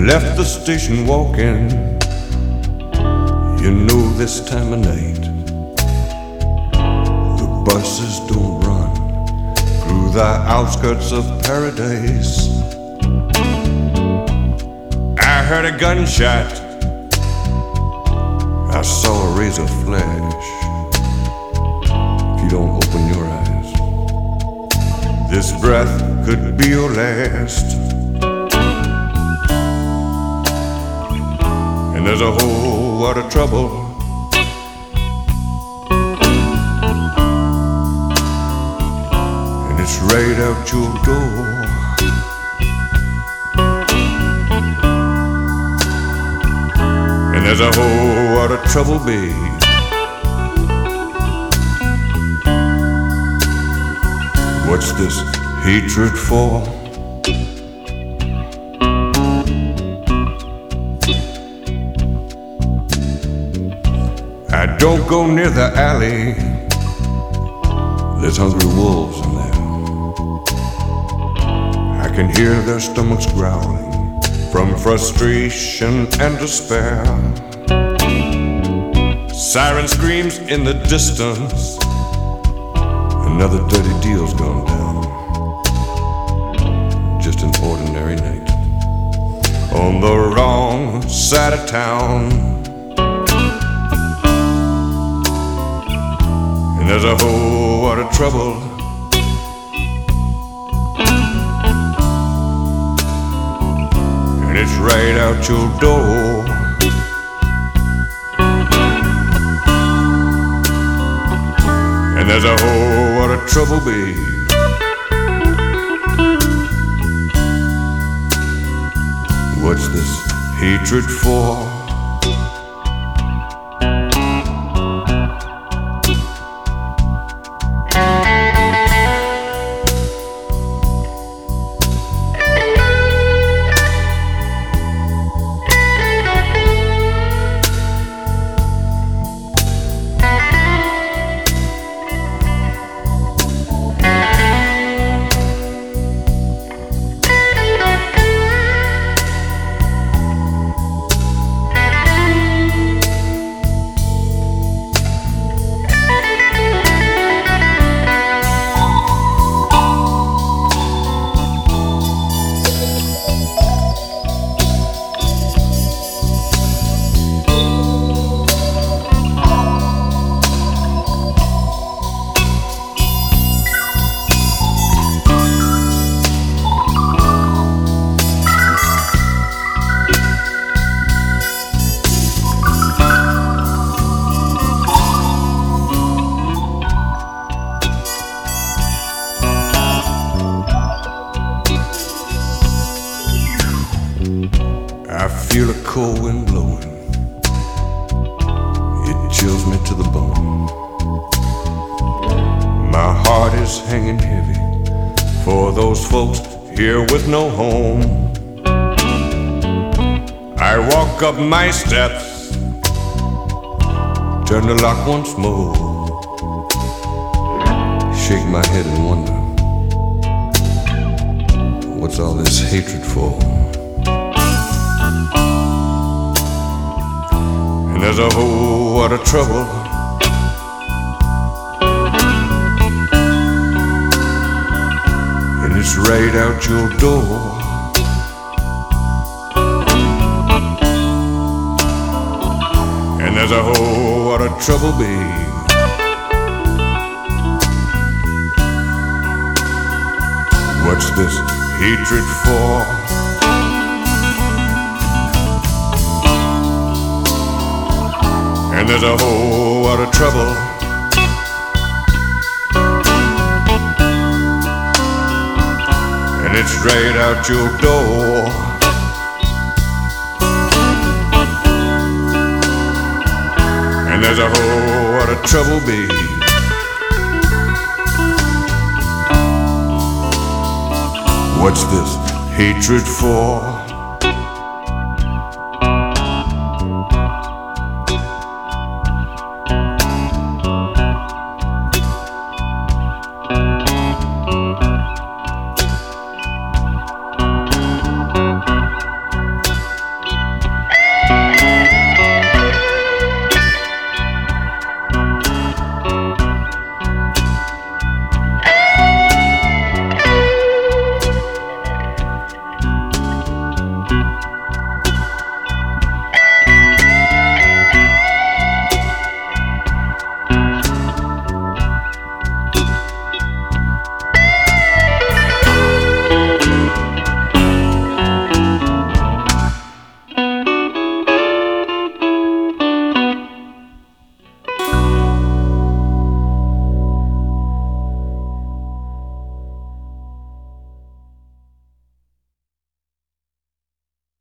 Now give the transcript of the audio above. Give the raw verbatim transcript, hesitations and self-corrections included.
left the station walking. You know this time of night the buses don't run through the outskirts of paradise. I heard a gunshot, I saw a razor flash. If you don't open your eyes, this breath could be your last. And there's a whole lot of trouble and it's right out your door. And there's a whole lot of trouble, babe. What's this hatred for? I don't go near the alley, there's hungry wolves in there. I can hear their stomachs growling from frustration and despair. Siren screams in the distance, another dirty deal's gone down. Just an ordinary night on the wrong side of town. And there's a whole lot of trouble and it's right out your door. And there's a whole lot of trouble, babe. What's this hatred for? I feel a cold wind blowing, it chills me to the bone. My heart is hanging heavy for those folks here with no home. I walk up my steps, turn the lock once more, shake my head and wonder, what's all this hatred for? And there's a whole lot of trouble and it's right out your door. And there's a whole lot of trouble, babe. What's this hatred for? And there's a whole lot of trouble and it's right out your door. And there's a whole lot of trouble, babe. What's this hatred for?